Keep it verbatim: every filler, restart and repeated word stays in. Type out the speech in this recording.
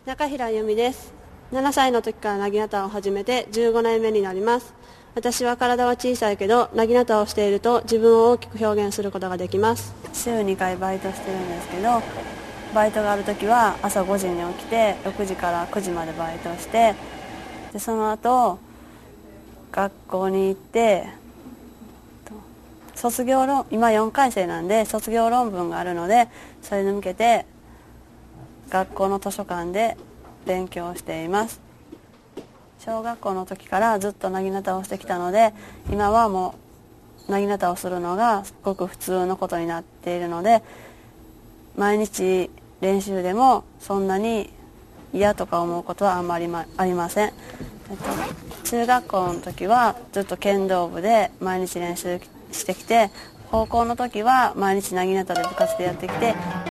中平由美です。ななさいの時からなぎなたを始めてじゅうごねんめになります。私は体は小さいけどなぎなたをしていると自分を大きく表現することができます。週にかいバイトしてるんですけど、バイトがある時は朝ごじに起きてろくじからくじまでバイトして、でその後学校に行って卒業論今よんかい生なんで卒業論文があるので、それに向けて学校の図書館で勉強しています。小学校の時からずっとなぎなたをしてきたので、今はもうなぎなたをするのがすごく普通のことになっているので、毎日練習でもそんなに嫌とか思うことはあんまりありません。えっと、中学校の時はずっと剣道部で毎日練習してきて、高校の時は毎日なぎなたで部活でやってきて、